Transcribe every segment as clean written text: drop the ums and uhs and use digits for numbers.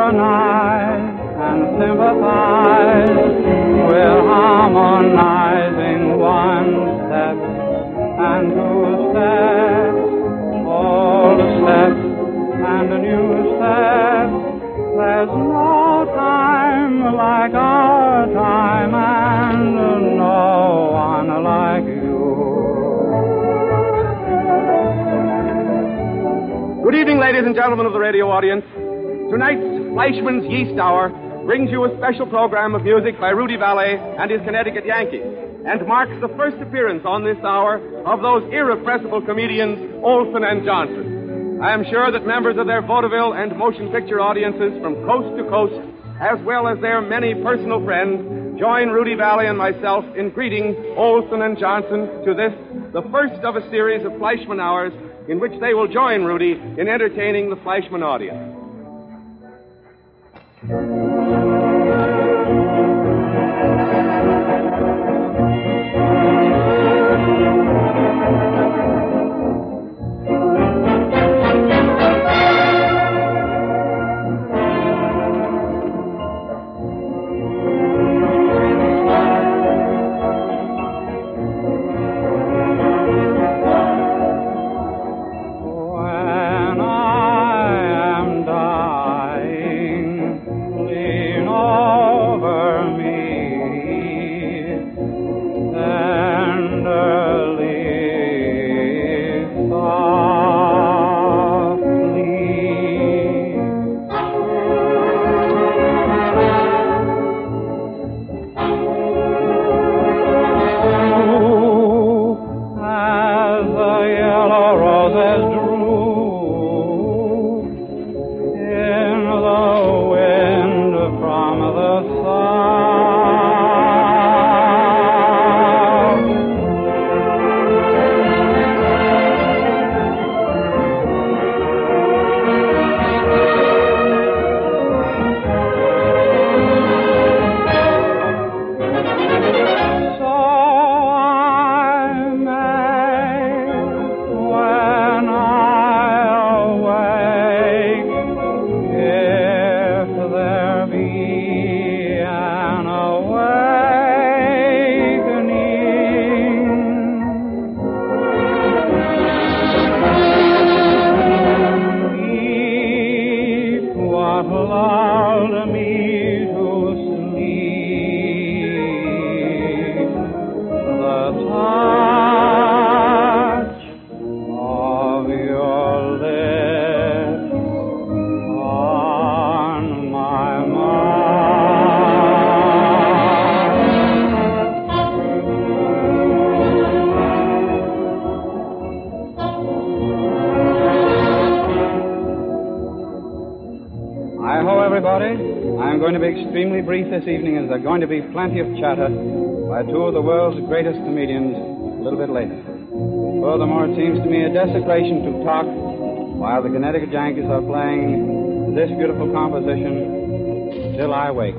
harmonize and sympathize with harmonizing one step and two steps, old steps and new steps. There's no time like our time and no one like you. Good evening, ladies and gentlemen of the radio audience. Tonight's Fleischmann's Yeast Hour brings you a special program of music by Rudy Vallee and his Connecticut Yankees, and marks the first appearance on this hour of those irrepressible comedians, Olson and Johnson. I am sure that members of their vaudeville and motion picture audiences from coast to coast, as well as their many personal friends, join Rudy Vallee and myself in greeting Olson and Johnson to this, the first of a series of Fleischmann Hours, in which they will join Rudy in entertaining the Fleischmann audience. I'm going to be extremely brief this evening, as there's going to be plenty of chatter by two of the world's greatest comedians a little bit later. Furthermore, it seems to me a desecration to talk while the Connecticut Yankees are playing this beautiful composition, Till I Wake.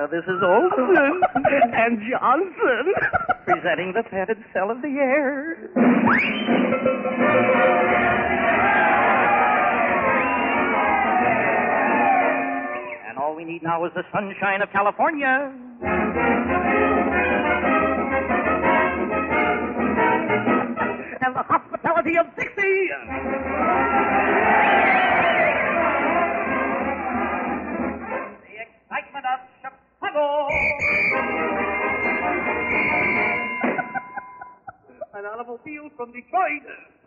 This is Olson and Johnson presenting the padded cell of the air. And all we need now is the sunshine of California. And the hospitality of Dixie. The excitement of Chicago. An automobile from Detroit.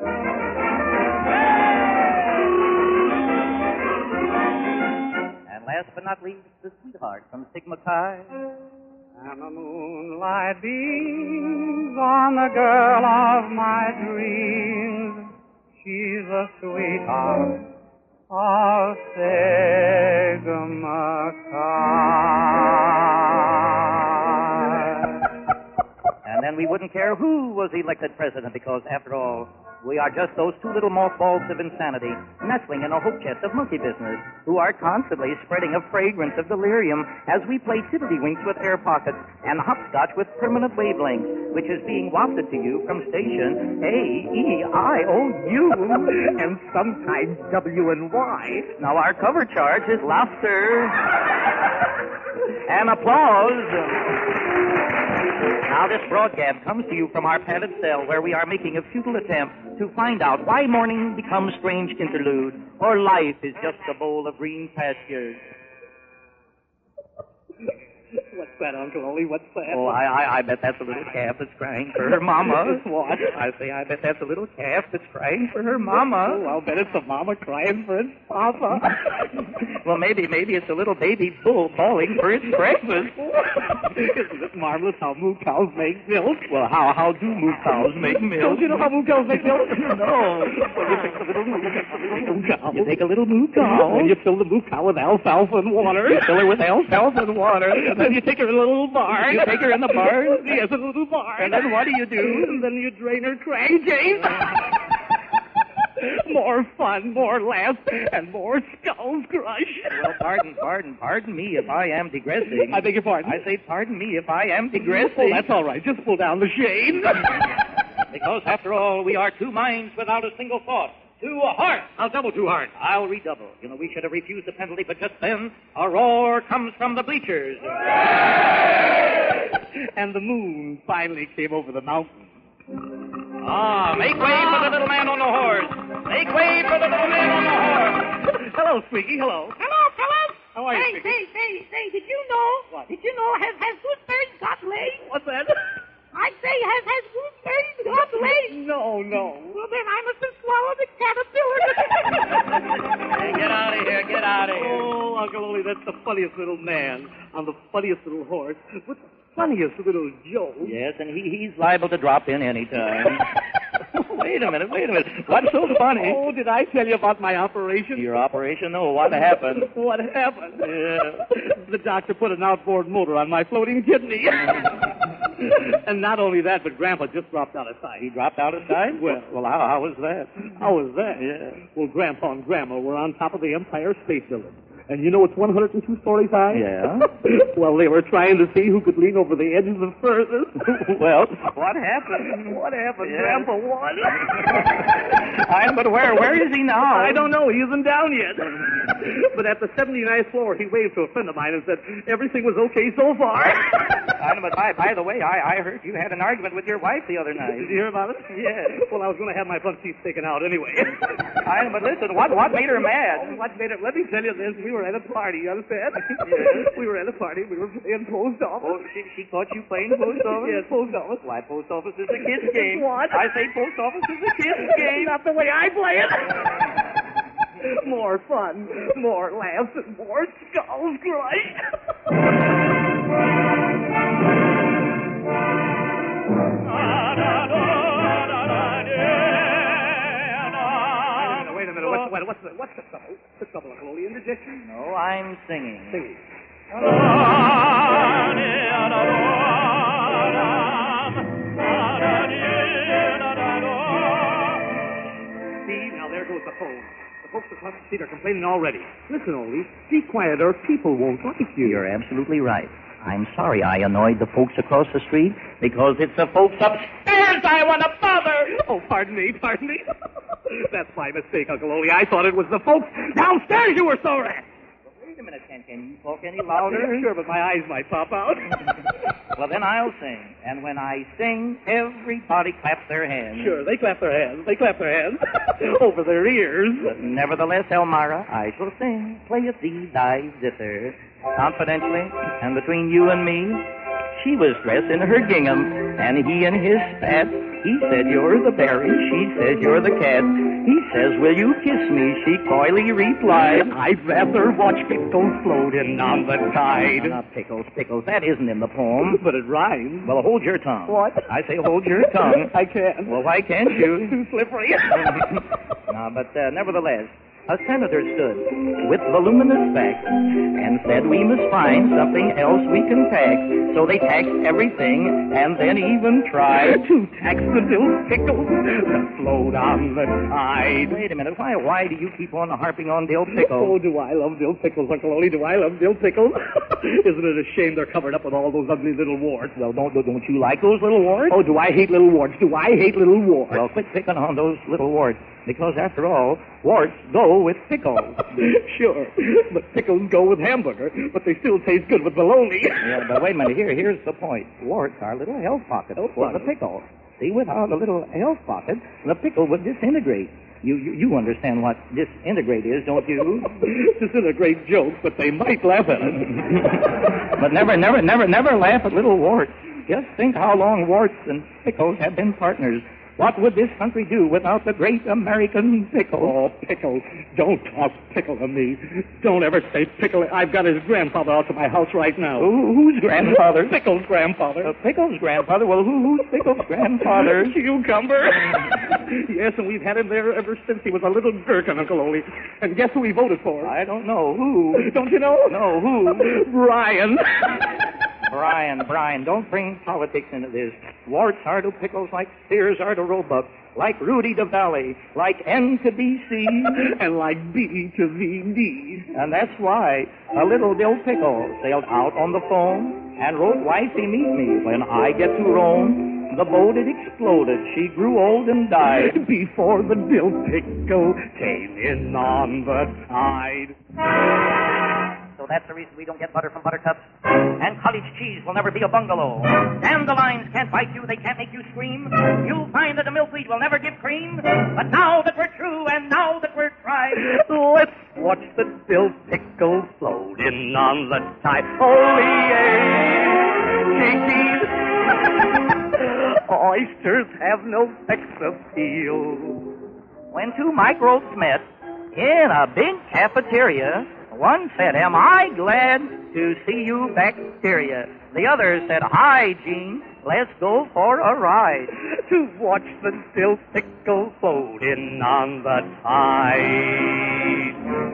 And last but not least, the sweetheart from Sigma Chi. And the moonlight beams on the girl of my dreams. She's a sweetheart of Sigma Chi. And then we wouldn't care who was elected president because, after all, we are just those two little mothballs of insanity nestling in a hope chest of monkey business who are constantly spreading a fragrance of delirium as we play tiddlywinks with air pockets and hopscotch with permanent wavelengths, which is being wafted to you from station A-E-I-O-U And sometimes W and Y. Now, our cover charge is laughter and applause. Now, this broadcast comes to you from our padded cell where we are making a futile attempt to find out why morning becomes strange interlude or life is just a bowl of green pastures. What's that, Uncle Ole? What's that? Oh, I bet that's a little calf that's crying for her mama. What? I say, I bet that's a little calf that's crying for her mama. Oh, I'll bet it's a mama crying for its papa. Well, maybe it's a little baby bull bawling for its breakfast. Isn't it marvelous how moo cows make milk? Well, how do moo cows make milk? Don't you know how moo cows make milk? No. Well, you take a little moo cow. You take a little moo cow. And you fill the moo cow with alfalfa and water. You fill her with alfalfa and water. And then you take her in a little barn. You take her in the barn? Yes, a little barn. And then what do you do? And then you drain her crankcase. More fun, more laughs, and more skulls crushed. Well, pardon me if I am digressing. I beg your pardon? I say pardon me if I am digressing. Oh, that's all right. Just pull down the shade. Because, after all, we are two minds without a single thought. Two hearts. I'll double two hearts. I'll redouble. You know, we should have refused the penalty, but just then, a roar comes from the bleachers. And the moon finally came over the mountain. Ah, make way for the little man on the horse. Make way for the little man on the horse. Hello, Squeaky. Hello. Hello, fellas. How are you, Squeaky? Say, did you know? What? Did you know has gooseberries got legs? What's that? I say, has gooseberries got legs? No. Well, then I must have swallowed a caterpillar. Hey, get out of here, get out of here. Oh, Uncle Ole, that's the funniest little man on the funniest little horse with the funniest little joke. Yes, and he's liable to drop in any time. Wait a minute. What's so funny? Oh, did I tell you about my operation? Your operation? No, what happened? What happened? The doctor put an outboard motor on my floating kidney. And not only that, but Grandpa just dropped out of sight. He dropped out of sight? Well, how was that? How was that? Yeah. Well, Grandpa and Grandma were on top of the Empire State Building. And you know it's 102 stories high? Yeah. Well, they were trying to see who could lean over the edge of the furthest. Well, what happened? What happened? Yeah. Grandpa won. But where is he now? I don't know. He isn't down yet. But at the 79th floor, he waved to a friend of mine and said everything was okay so far. But by the way, I heard you had an argument with your wife the other night. Did you hear about it? Yeah. Well, I was going to have my front teeth taken out anyway. But listen, what made her mad? What made it? Let me tell you this. We were at a party, you understand? Yes. We were at a party. We were playing post office. Oh, she caught you playing post office? Yes, post office. Why, post office is a kid's game. What? I say post office is a kid's game. Not the way I play it. More fun, more laughs, and more skulls crushed. Wait a minute. What's the trouble? What's the trouble, Uncle Ole? Indigestion? No, I'm singing. Singing. See, now there goes the phone. The folks across the street are complaining already. Listen, Ole, be quiet or people won't like you. You're absolutely right. I'm sorry I annoyed the folks across the street, because it's the folks upstairs I want to bother. Oh, pardon me. That's my mistake, Uncle Ole. I thought it was the folks downstairs you were so at. Wait a minute, can you talk any louder? Sure, but my eyes might pop out. Well, then I'll sing. And when I sing, everybody claps their hands. Sure, they clap their hands. Over their ears. But nevertheless, Elmira, I shall sing. Play a D-dive zither. Confidentially, and between you and me, she was dressed in her gingham, and he in his spats. He said, you're the berry. She says, you're the cat. He says, will you kiss me? She coyly replied, I'd rather watch pickles floating on the tide. Pickles. That isn't in the poem. But it rhymes. Well, hold your tongue. What? I say hold your tongue. I can't. Well, why can't you? Too slippery. But nevertheless, a senator stood with voluminous facts and said we must find something else we can tax. So they taxed everything and then even tried to tax the dill pickles that float on the tide. Wait a minute. Why do you keep on harping on dill pickles? Oh, do I love dill pickles, Uncle Ole? Do I love dill pickles? Isn't it a shame they're covered up with all those ugly little warts? Well, don't you like those little warts? Oh, do I hate little warts? Well, quit picking on those little warts. Because, after all, warts go with pickles. Sure, but pickles go with hamburger, but they still taste good with bologna. Yeah, but wait a minute. Here's the point. Warts are little health pockets for the pickle. See, without a little health pocket, the pickle would disintegrate. You understand what disintegrate is, don't you? Disintegrate jokes, but they might laugh at it. But never laugh at little warts. Just think how long warts and pickles have been partners. What would this country do without the great American pickle? Oh, pickle. Don't talk pickle to me. Don't ever say pickle. I've got his grandfather out to my house right now. Whose grandfather? Pickle's grandfather. Pickle's grandfather? Well, who's Pickle's grandfather? Cucumber. Yes, and we've had him there ever since he was a little gherkin, Uncle Ole. And guess who he voted for? I don't know. Who? Don't you know? No, who? Brian. Brian, don't bring politics into this. Warts are to pickles like spears are to Roebuck, like Rudy to Valley, like N to BC, and like B to VD. And that's why a little dill pickle sailed out on the foam and wrote, Wifey, meet me when I get to Rome. The boat had exploded. She grew old and died before the dill pickle came in on the tide. So that's the reason we don't get butter from buttercups. And cottage cheese will never be a bungalow. Dandelions can't bite you, they can't make you scream. You'll find that the milkweed will never give cream. But now that we're true and now that we're tried, let's watch the dill pickle floating on the tide. Cheeky. Oysters have no sex appeal. When two microbes met in a big cafeteria, one said, am I glad to see you, bacteria? The other said, hi, Gene, let's go for a ride. To watch the dill pickle floating on the tide.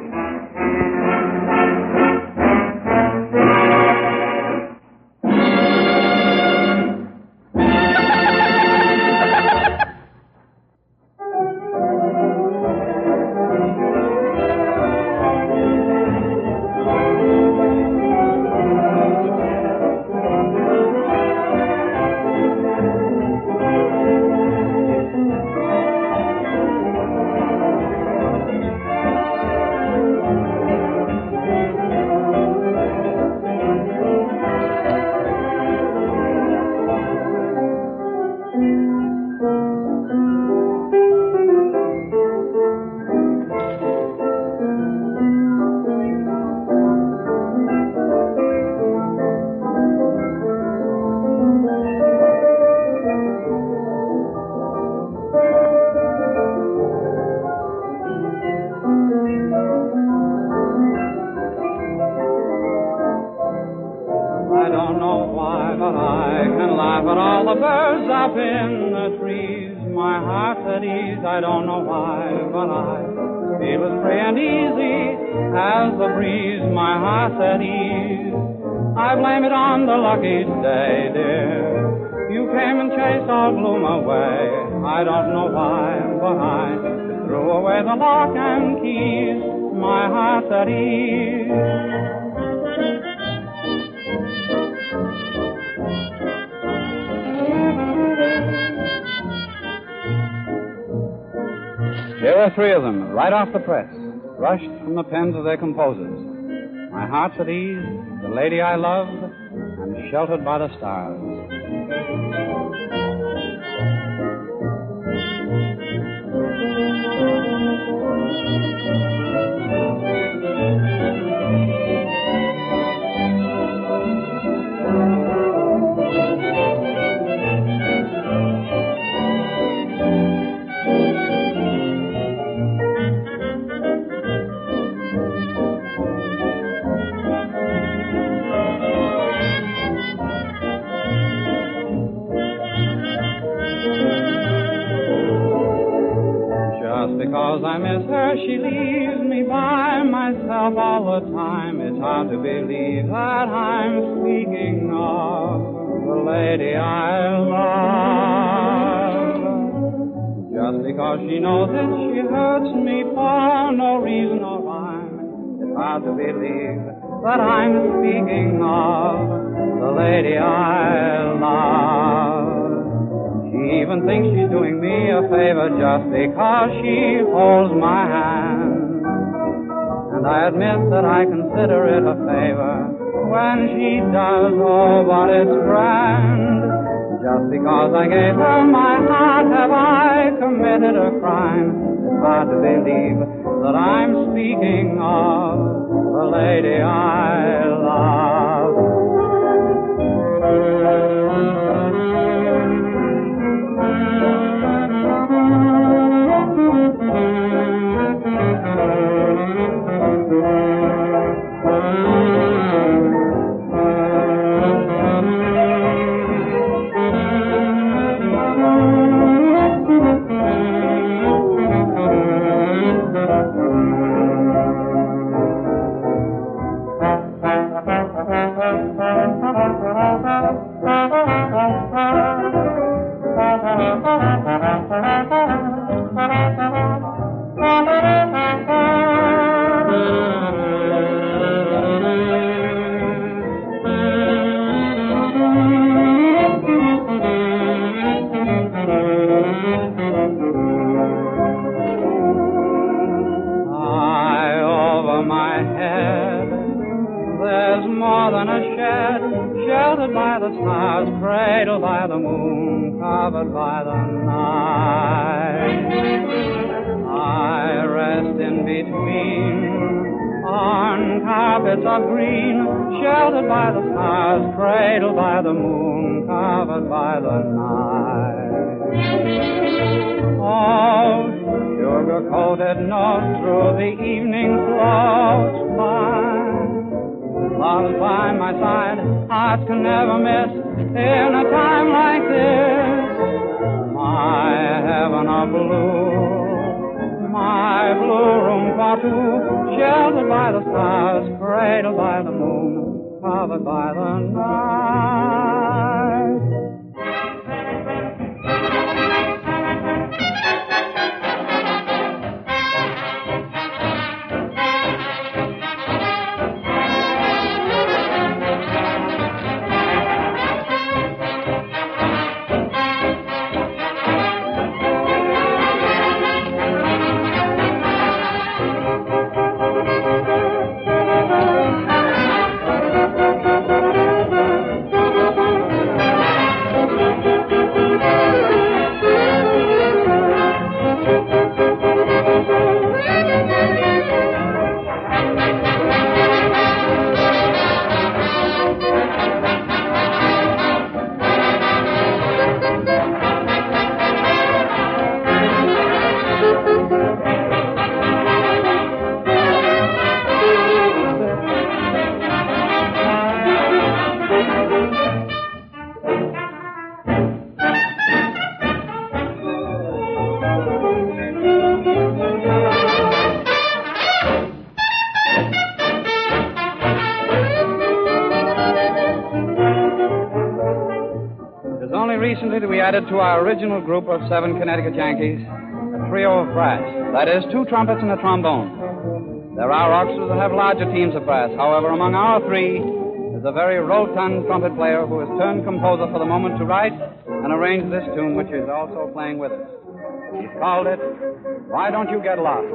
I don't know why, but I feel as free and easy as the breeze, my heart's at ease. I blame it on the lucky day, dear. You came and chased all gloom away. I don't know why, but I threw away the lock and keys, my heart's at ease. There are three of them, right off the press, rushed from the pens of their composers. My heart's at ease, the lady I love, and sheltered by the stars. Because I miss her, she leaves me by myself all the time. It's hard to believe that I'm speaking of the lady I love. Just because she knows it, she hurts me for no reason or rhyme. It's hard to believe that I'm speaking of the lady I love. She even thinks she's doing me a favor just because she holds my hand. And I admit that I consider it a favor when she does, oh, but it's grand. Just because I gave her my heart, have I committed a crime? It's hard to believe that I'm speaking of the lady I love. Sheltered by the stars, cradled by the moon, covered by the night. I rest in between on carpets of green, sheltered by the stars, cradled by the moon, covered by the night. Oh, sugar-coated notes through the evening floats by. Love's by my side, hearts can never miss in a time like this. My heaven of blue, my blue room for two, sheltered by the stars, cradled by the moon, covered by the night. Recently, we added to our original group of 7 Connecticut Yankees a trio of brass. That is, 2 trumpets and a trombone. There are orchestras that have larger teams of brass. However, among our 3 is a very rotund trumpet player who has turned composer for the moment to write and arrange this tune, which is also playing with us. He's called it Why don't you get lost?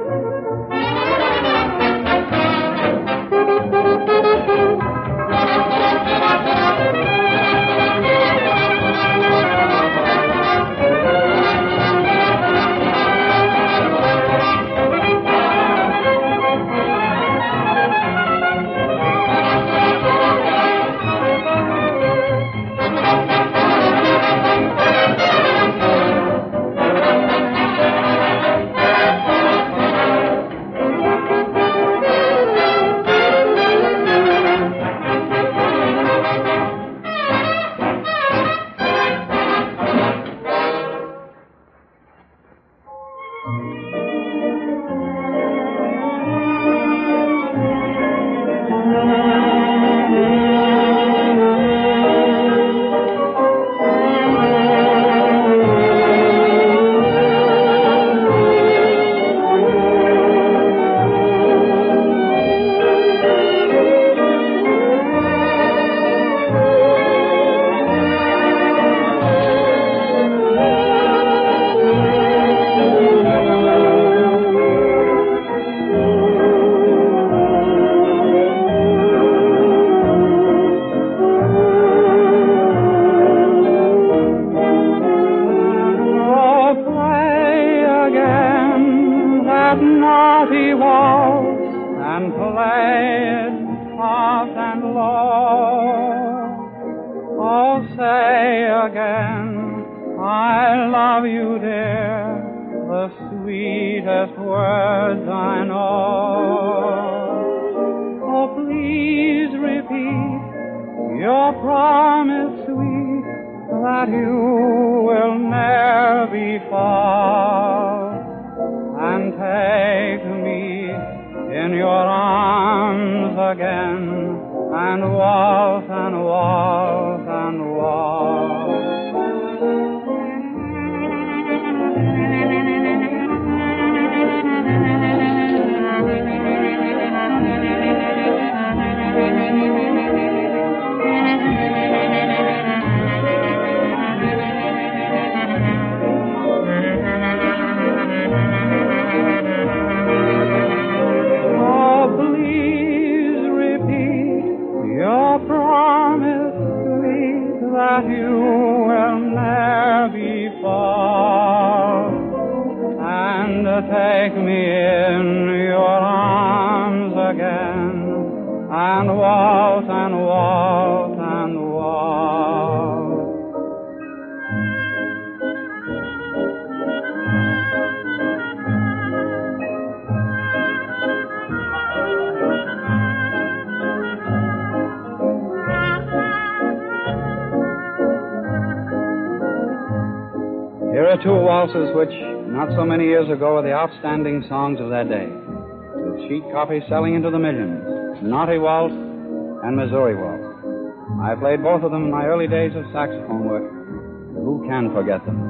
Here are two waltzes which, not so many years ago, were the outstanding songs of their day, with sheet copies selling into the millions, Naughty Waltz and Missouri Waltz. I played both of them in my early days of saxophone work. Who can forget them?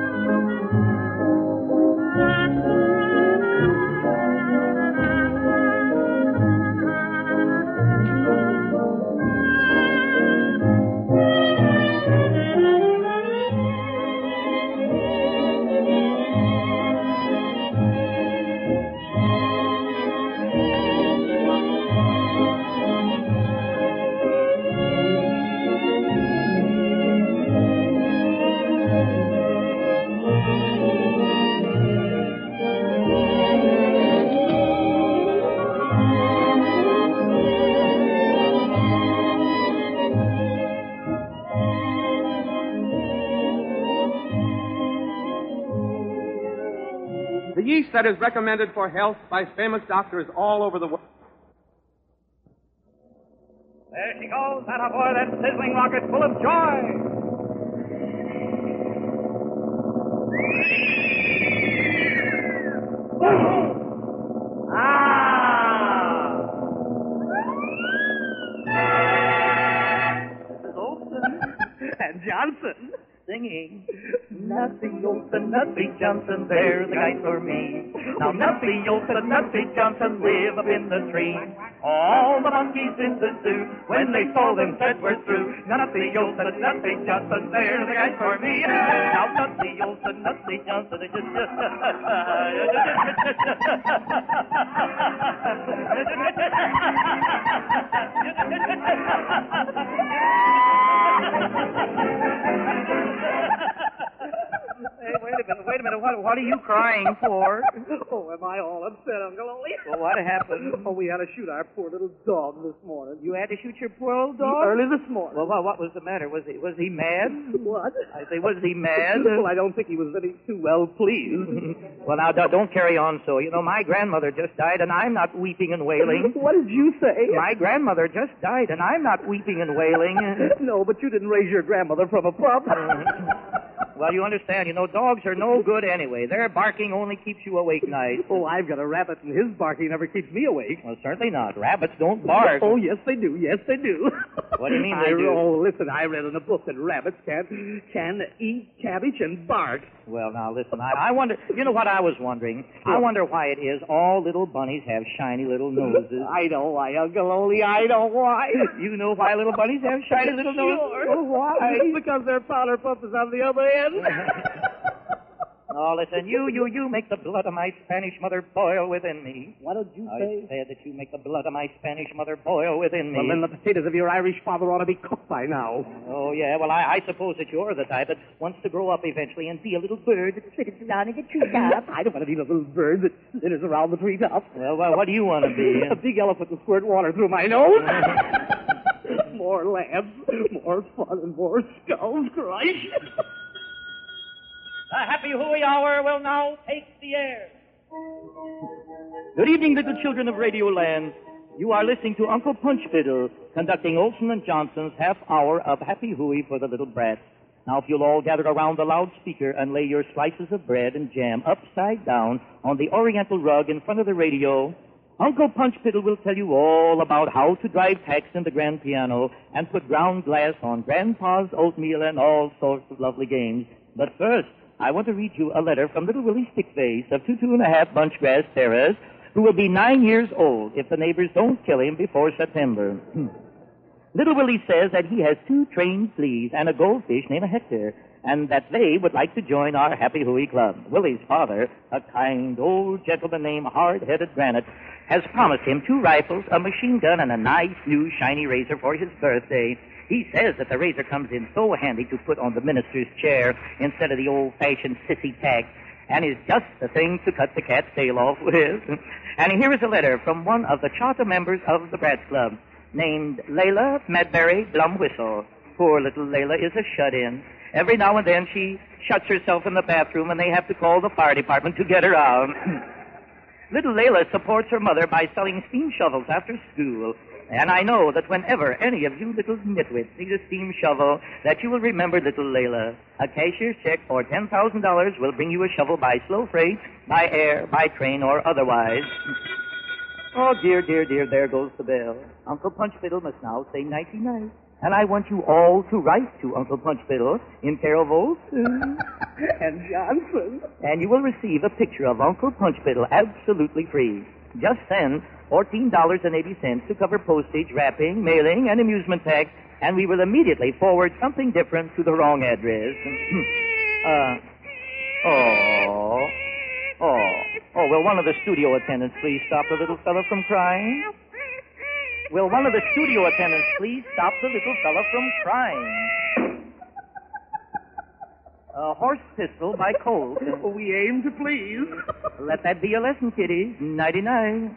The yeast that is recommended for health by famous doctors all over the world. There she goes, that aboard that sizzling rocket full of joy. Mrs. Olson and Johnson. singing. Nutsy Olson, Nutsy Johnson, they're the guys for me. Now Nutsy Olson, Nutsy Johnson live up in the tree. All the monkeys in the zoo, when they saw them, said we're through. Nutsy Olson, Nutsy Johnson, they're the guys for me. Now Nutsy Olson, Nutsy Johnson, it's just... Hey, wait a minute. What are you crying for? Oh, am I all upset, Uncle Ole? Well, what happened? Oh, we had to shoot our poor little dog this morning. You had to shoot your poor old dog? Early this morning. Well, what was the matter? Was he mad? What? I say, was he mad? Well, I don't think he was any too well pleased. Well, now, don't carry on so. You know, my grandmother just died, and I'm not weeping and wailing. What did you say? My grandmother just died, and I'm not weeping and wailing. No, but you didn't raise your grandmother from a pup. Well, you understand, dogs are no good anyway. Their barking only keeps you awake nights. Oh, I've got a rabbit, and his barking never keeps me awake. Well, certainly not. Rabbits don't bark. Oh, yes, they do. Yes, they do. What do you mean they do? Oh, listen, I read in a book that rabbits can eat cabbage and bark. Well, now, listen, I wonder, you know what I was wondering? I wonder why it is all little bunnies have shiny little noses. I know why, Uncle Ole, I know why. You know why little bunnies have shiny little noses? Sure. Oh, why? Because their powder puff is on the other end. Oh, listen, you make the blood of my Spanish mother boil within me. What did you say? I said that you make the blood of my Spanish mother boil within me. Well, then the potatoes of your Irish father ought to be cooked by now. Oh, yeah, well, I suppose that you're the type that wants to grow up eventually and be a little bird that sits down in the treetop. I don't want to be a little bird that slitters around the treetops. Well, what do you want to be? A big elephant to squirt water through my nose. More lambs, more fun, and more skulls crushed. The Happy Hooey Hour will now take the air. Good evening, little children of Radioland. You are listening to Uncle Punch Fiddle, conducting Olson and Johnson's half hour of Happy Hooey for the little brats. Now, if you'll all gather around the loudspeaker and lay your slices of bread and jam upside down on the oriental rug in front of the radio, Uncle Punch Fiddle will tell you all about how to drive tacks in the grand piano and put ground glass on Grandpa's oatmeal and all sorts of lovely games. But first, I want to read you a letter from little Willie Stickface of 2.5 Bunchgrass Terrace, who will be 9 years old if the neighbors don't kill him before September. Little Willie says that he has 2 trained fleas and a goldfish named Hector, and that they would like to join our Happy Hooey Club. Willie's father, a kind old gentleman named Hard-Headed Granite, has promised him 2 rifles, a machine gun, and a nice new shiny razor for his birthday. He says that the razor comes in so handy to put on the minister's chair instead of the old-fashioned sissy tack, and is just the thing to cut the cat's tail off with. And here is a letter from one of the charter members of the Bratz Club, named Layla Madberry Blumwhistle. Poor little Layla is a shut-in. Every now and then she shuts herself in the bathroom and they have to call the fire department to get her out. Little Layla supports her mother by selling steam shovels after school. And I know that whenever any of you little nitwits need a steam shovel, that you will remember little Layla. A cashier's check for $10,000 will bring you a shovel by slow freight, by air, by train, or otherwise. Oh, dear, dear, dear, there goes the bell. Uncle Punch Fiddle must now say nighty-night. And I want you all to write to Uncle Punch Fiddle in care of Olson and Johnson. And you will receive a picture of Uncle Punch Fiddle absolutely free. Just send $14.80 to cover postage, wrapping, mailing, and amusement tax, and we will immediately forward something different to the wrong address. Will one of the studio attendants please stop the little fellow from crying? Will one of the studio attendants please stop the little fellow from crying? A horse pistol by Colt. We aim to please. Let that be a lesson, kiddies. Nighty-night.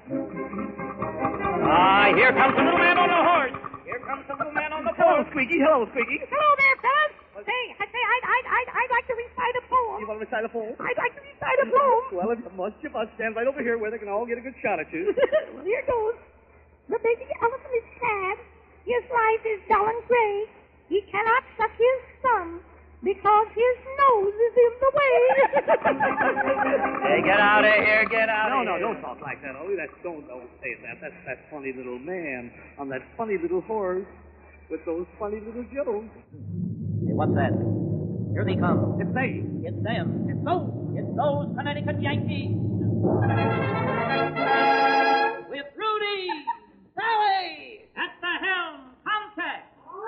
Here comes the little man on the horse. Here comes the little man on the Hello, horse. Squeaky. Hello, Squeaky. Hello there, fellas. I'd like to recite a poem. You want to recite a poem? I'd like to recite a poem. Well, if you must stand right over here where they can all get a good shot at you. Well, here goes. The baby elephant is sad. His life is dull and gray. He cannot suck his thumb because his nose is in the way. Hey, get out of here. Get out of here. No, don't talk like that, Ollie. Don't say that. That's that funny little man on that funny little horse with those funny little jokes. Hey, what's that? Here they come. It's they. It's them. It's those. It's those Connecticut Yankees. With Rudy Valley at the helm. Contact.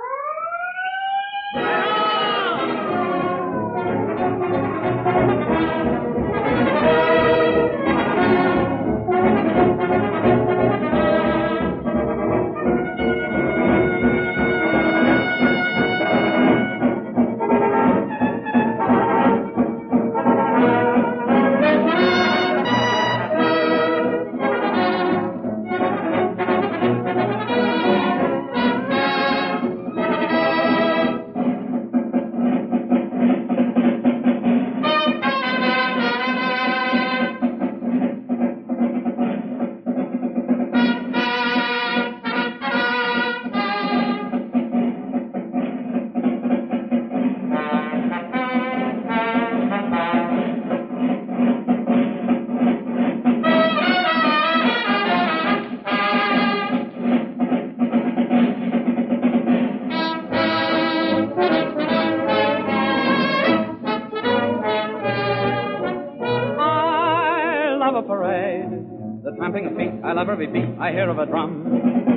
I love every beat I hear of a drum.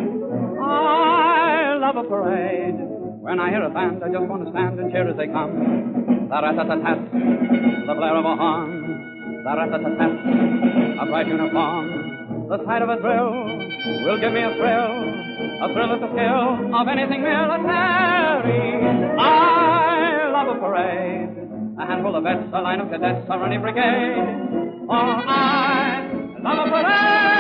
I love a parade. When I hear a band, I just want to stand and cheer as they come. The rat-tat-tat-tat, the blare of a horn. The rat-tat-tat-tat, a bright uniform. The sight of a drill will give me a thrill at the skill of anything military. I love a parade. A handful of vets, a line of cadets, a running brigade. Oh, I love a parade.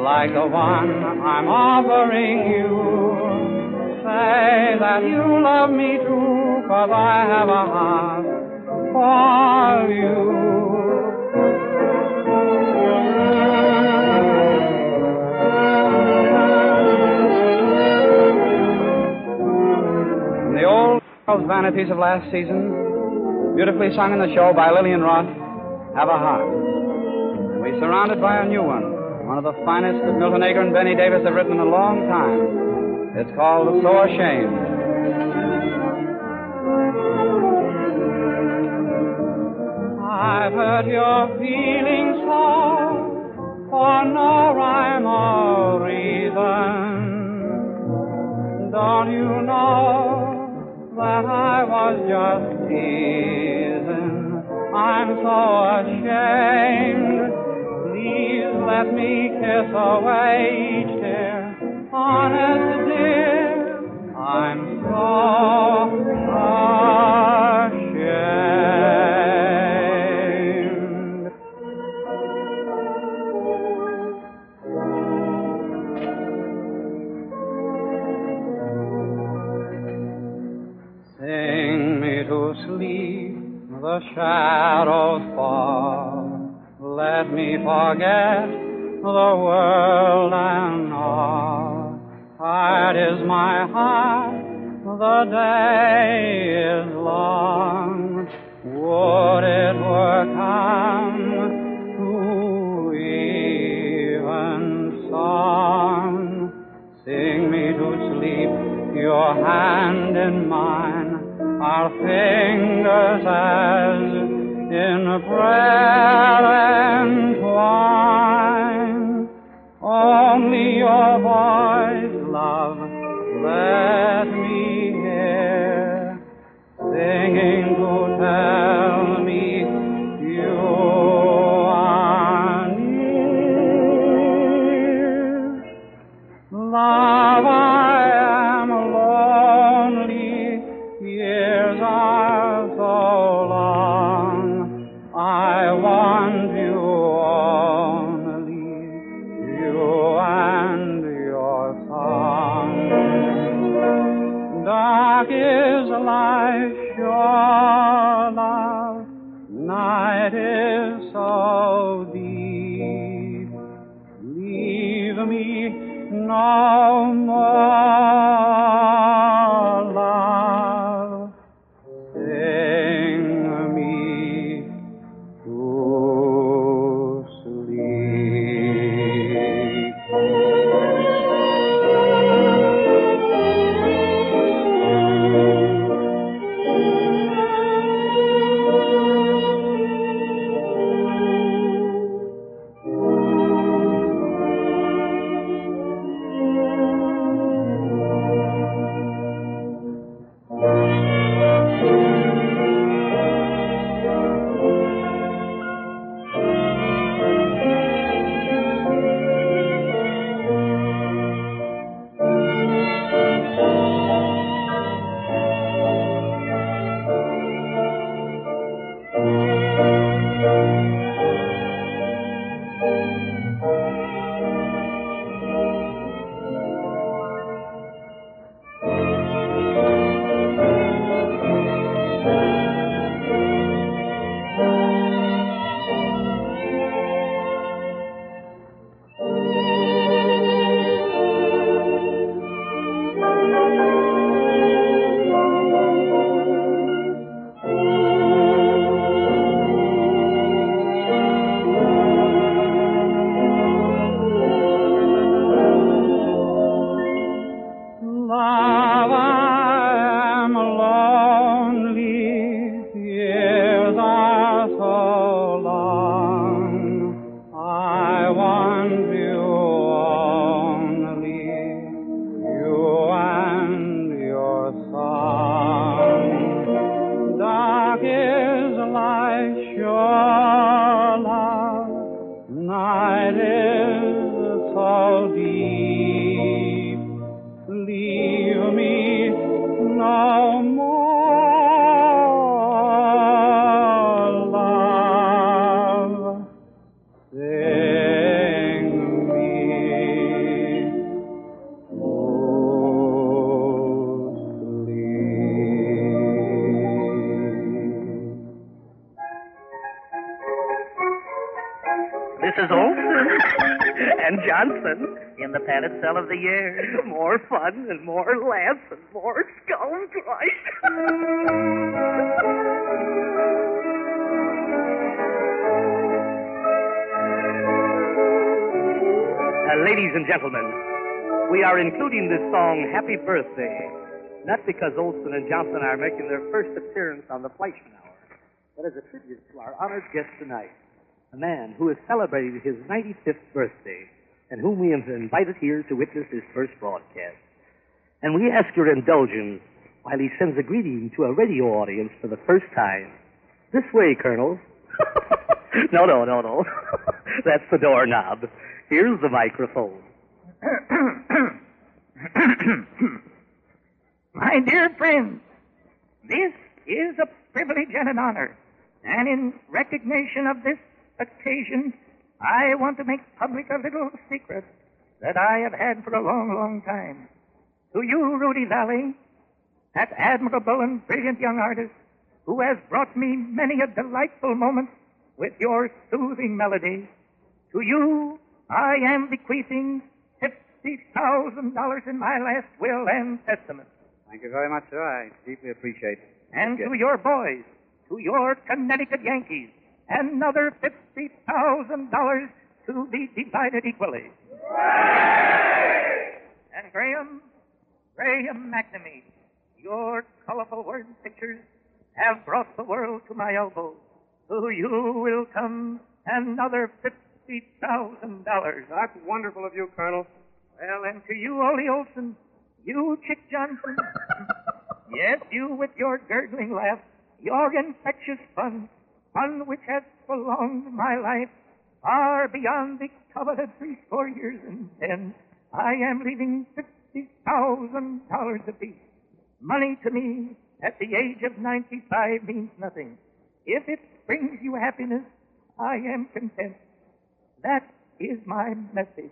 like the one I'm offering you. Say that you love me too, 'cause I have a heart for you. The old vanities of last season, beautifully sung in the show by Lillian Roth, Have a Heart. And we're surrounded by a new one of the finest that Milton Ager and Benny Davis have written in a long time. It's called So Ashamed. I've heard your feelings so, for no rhyme or reason. Don't you know that I was just teasing? I'm so ashamed. Please let me kiss away each tear. Honest dear, I'm so ashamed. Sing me to sleep, the shadows fall. Let me forget the world and all. Tired is my heart, the day is long. Would it were come to even song. Sing me to sleep, your hand in mine, our fingers as in prayer entwine. Only your voice, love, let me hear, singing to tell me you are near. Love, I am lonely, years are so long. I want you only, you and your song. Dark is life, sure love, night is so deep. Leave me no more, love. Sing me to sleep. Love, I am lonely, years are so long. I want you only, you and your song. Dark is life, sure love, night is so deep. Leave me no more, love. Sing me Mrs. Olson and Johnson in the padded cell of the year. More fun and more laughs and more skull crush. Ladies and gentlemen, we are including this song, Happy Birthday, not because Olson and Johnson are making their first appearance on the Fleischman Hour, but as a tribute to our honored guest tonight, a man who is celebrating his 95th birthday and whom we have invited here to witness his first broadcast. And we ask your indulgence while he sends a greeting to a radio audience for the first time. This way, Colonel. No. That's the doorknob. Here's the microphone. My dear friends, this is a privilege and an honor. And in recognition of this occasion, I want to make public a little secret that I have had for a long, long time. To you, Rudy Valley, that admirable and brilliant young artist who has brought me many a delightful moment with your soothing melody, to you, I am bequeathing $50,000 in my last will and testament. Thank you very much, sir. I deeply appreciate it. And to your boys, to your Connecticut Yankees, another $50,000 to be divided equally. And Graham McNamee, your colorful word pictures have brought the world to my elbow. To you will come another $50,000. That's wonderful of you, Colonel. Well, and to you, Ole Olson, you, Chick Johnson, yes, you with your gurgling laugh, your infectious fun which has prolonged my life far beyond the coveted 80 years and 10, I am leaving $50,000 apiece. Money to me at the age of 95 means nothing. If it brings you happiness, I am content. That is my message.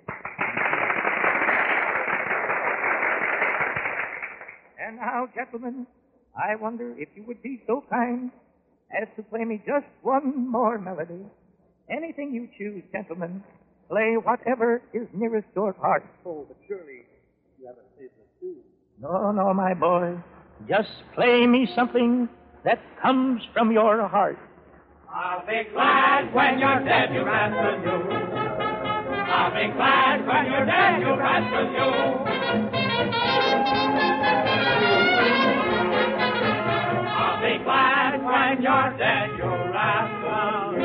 And now, gentlemen, I wonder if you would be so kind as to play me just one more melody. Anything you choose, gentlemen. Play whatever is nearest your heart. Oh, but surely you have a favorite too. No, my boy. Just play me something that comes from your heart. I'll be glad when you're dead, you rascal, you. I'll be glad when you're dead, you rascal, you. I'll be glad when you're dead, you rascal,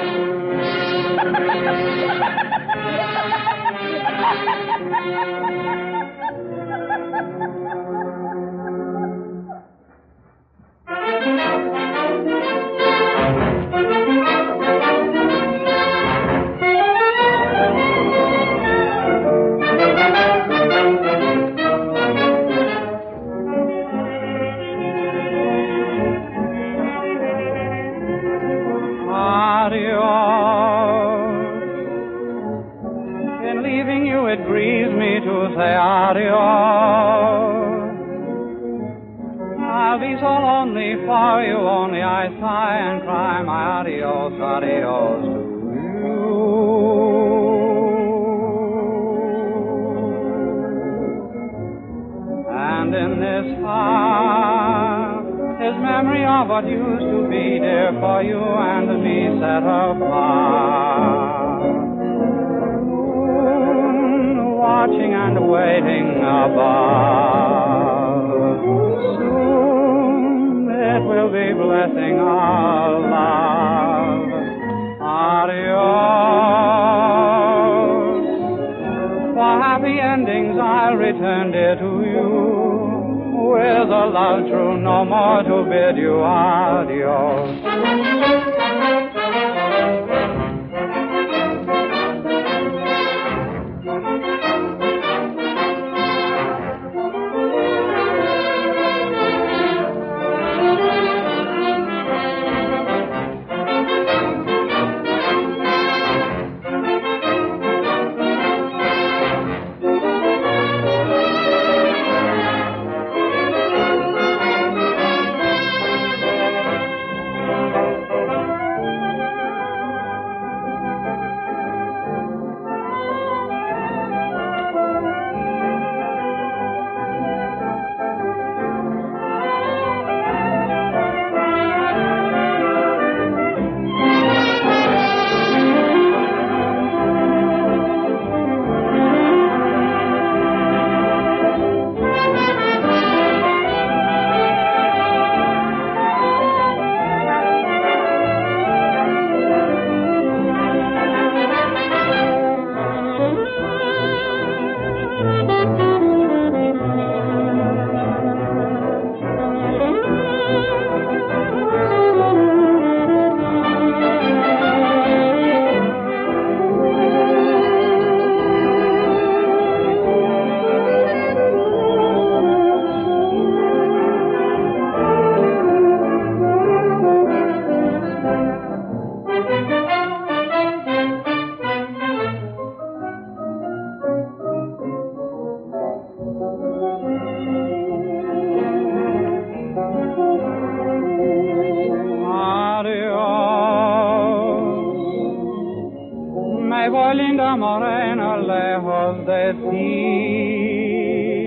say adios. I'll be so lonely for you, only I sigh and cry my adios, adios to you. And in this heart is memory of what used to be, dear, for you and me set apart. Watching and waiting above. Soon it will be blessing our love. Adios. For happy endings I'll return, dear, to you. With a love true, no more to bid you adios. Me voy linda morena lejos de ti.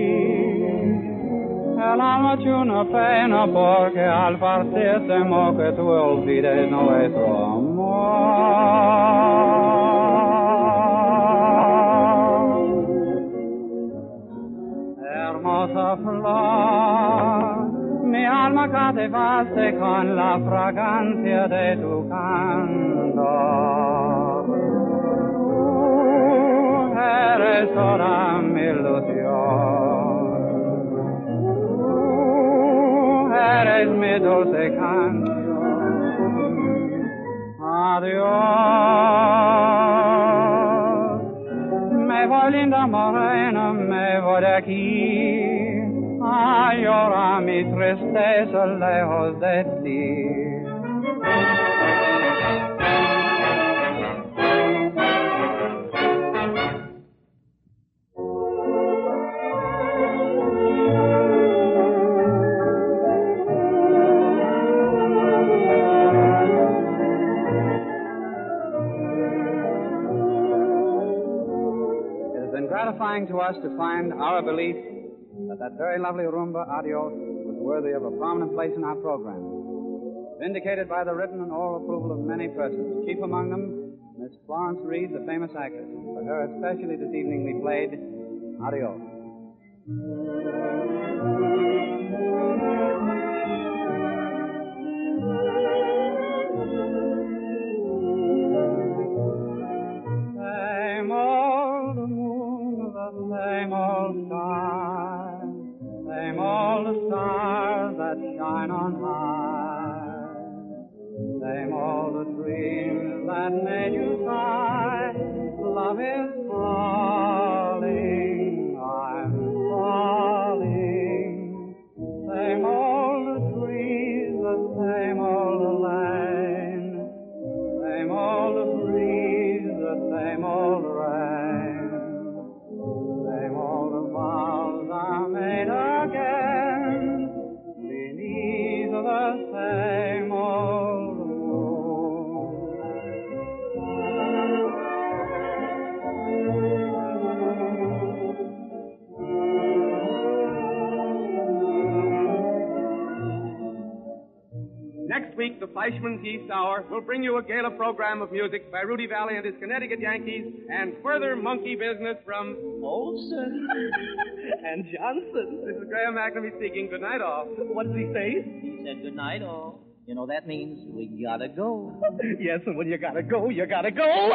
El alma tiene una pena porque al partir temo que tú olvides nuestro amor. Hermosa flor, mi alma cautivaste con la fragancia de tu canto. Eres toda mi ilusión. Eres mi dulce canción. Adiós. Me voy linda morena, me voy de aquí. A llorar mi tristeza lejos de ti. Gratifying to us to find our belief that very lovely rumba, Adios, was worthy of a prominent place in our program. Vindicated by the written and oral approval of many persons, chief among them, Miss Florence Reed, the famous actress. For her especially this evening we played Adios. Same old sky, same old stars that shine on high, same old dreams that made you sigh. Love is falling, I'm falling. Same old trees, the same old lane, same old breeze, the same old rain. Vows are made again beneath the same old moon. Next week, the Fleischmann's Yeast Hour will bring you a gala program of music by Rudy Valley and his Connecticut Yankees and further monkey business from Olson and Johnson. This is Graham McNamee speaking. Good night, all. What did he say? He said good night, all. You know, that means we gotta go. Yes, and when you gotta go, you gotta go.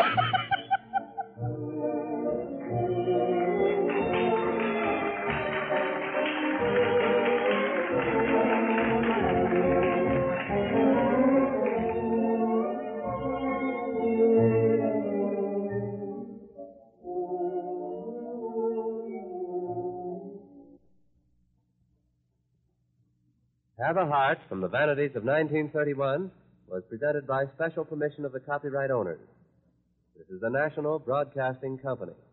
Have a Heart from the Vanities of 1931 was presented by special permission of the copyright owners. This is the National Broadcasting Company.